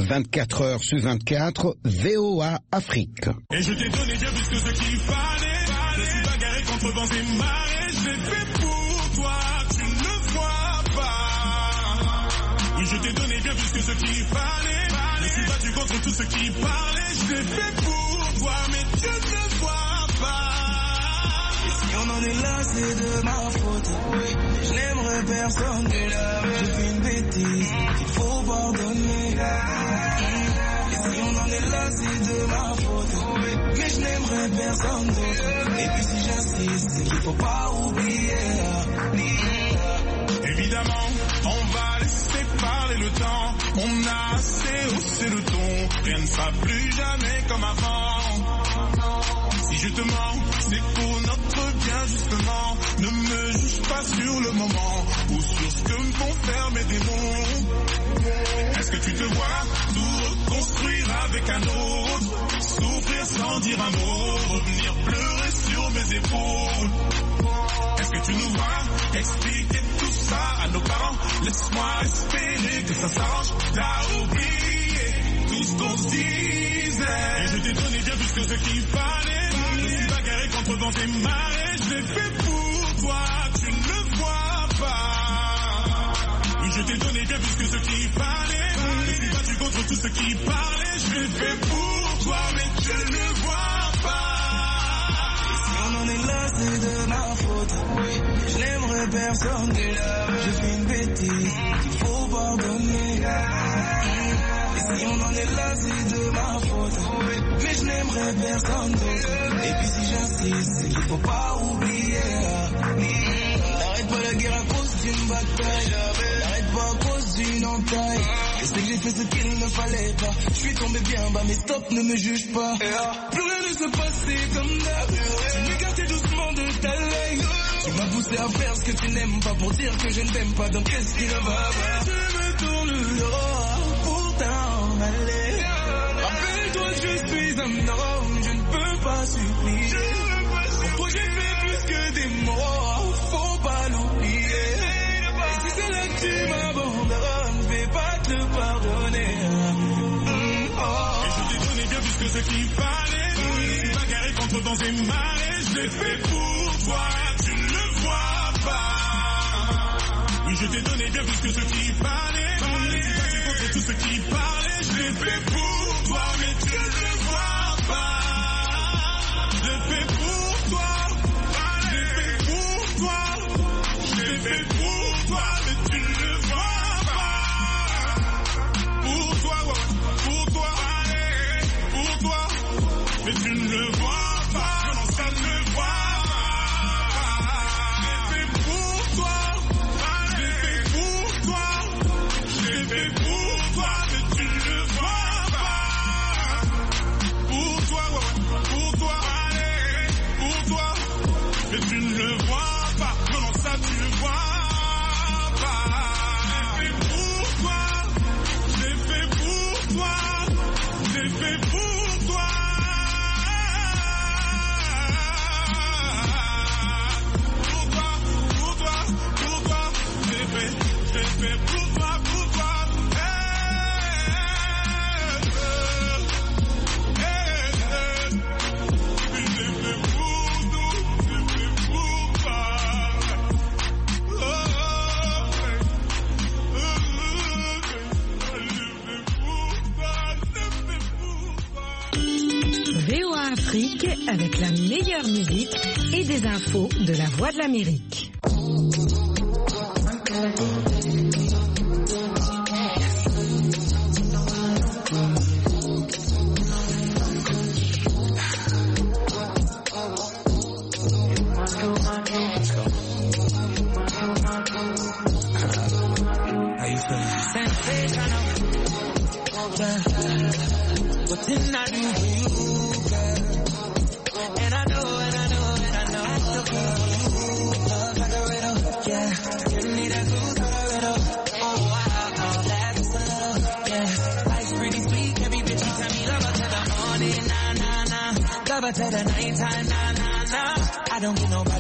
24 heures sur 24, VOA Afrique. Et je t'ai donné bien plus que ce qu'il fallait. Je suis bagarré contre vents et marées. Je l'ai fait pour toi, tu ne vois pas. Oui, je t'ai donné bien plus que ce qu'il fallait. Je suis battu contre tout ce qui parlait. Je l'ai fait pour toi, mais tu ne vois pas. Et si on en est là, c'est de ma faute. Je n'aimerais personne de là. J'ai fait une bêtise qu'il faut pardonner. Et si on en est là, c'est de ma faute. Mais je n'aimerais personne d'autre. Et puis si j'insiste, c'est qu'il faut pas oublier. Évidemment, on va laisser parler le temps. On a assez haussé le ton. Rien ne sera plus jamais comme avant. Si je te mens, c'est pour notre bien justement. Ne me juge pas sur le moment ou sur ce que me font faire mes démons. Est-ce que tu te vois tout reconstruire avec un autre? Souffrir sans dire un mot, revenir pleurer sur mes épaules. Est-ce que tu nous vois expliquer tout ça à nos parents? Laisse-moi espérer que ça s'arrange. T'as oublié tout ce qu'on se disait. Et je t'ai donné bien plus que ce qu'il fallait. Je suis bagarré contre vents et marées. Je l'ai fait pour toi, tu ne vois pas. Oui, je t'ai donné bien plus que ce qu'il fallait. Je suis battu contre tout ce qui parlait. Je l'ai fait pour toi, mais tu ne vois pas. On en est là, c'est de ma faute. Je n'aimerais personne de là. J'ai fait une bêtise qu'il faut pardonner. Et si on en est là, c'est de ma faute. Mais je n'aimerais personne d'autre. Et puis si j'insiste, c'est qu'il faut pas oublier. N'arrête pas la guerre à cause d'une bataille. N'arrête pas à cause d'une entaille. Je sais que j'ai fait ce qu'il ne fallait pas. Je suis tombé bien bas, mais stop, ne me juge pas. Plus rien ne se passait comme d'hab. Tu m'écartais doucement de ta ligne. Tu m'as poussé à faire ce que tu n'aimes pas pour dire que je ne t'aime pas. Donc qu'est-ce qui ne va pas? Tu me tournes le dos pour t'en aller. Rappelle-toi, je suis un homme, je ne peux pas supplier. Pour toi j'ai fait plus que des mots, faut pas l'oublier. Et si c'est là que tu m'abandonnes, je vais pas te pardonner. Et je t'ai donné bien plus que ce qu'il fallait. Je suis bagarré contre vents et marées. Je l'ai fait pour toi, tu ne le vois pas. Oui, je t'ai donné bien plus que ce qu'il fallait. Je suis battu contre tout ce qui parlait. Je l'ai fait pour toi, mais tu ne le vois pas. Je l'ai fait pour toi. Je l'ai fait pour toi. Je l'ai fait pour toi, mais tu ne le vois pas. Pour toi, ouais, pour toi, allez, pour toi, mais tu ne le vois pas. Non, ça ne le voit pas. Je l'ai fait pour toi. Je l'ai fait pour toi. Je l'ai fait pour toi, mais tu ne le vois pas. Pour toi, ouais, pour toi, allez, pour toi, mais tu ne le vois pas. Non, ça tu le vois pas. Je l'ai fait pour toi. Je l'ai fait pour toi. Je l'ai fait pour toi. Pour toi, pour toi, je l'ai fait pour toi, pour toi. Je l'ai fait pour nous, je l'ai fait pour toi. VOA Afrique avec la meilleure musique et des infos de la Voix de l'Amérique. What didn't I do for you, girl? And I know, and I know, and I know. I still feel you, love like a riddle, yeah. Give me that blue riddle. Oh wow, that's a little, yeah. Life's pretty sweet, every bitch you tell me love her till the morning, nah, nah, nah. Love her till the nighttime, nah, nah, nah. I don't get nobody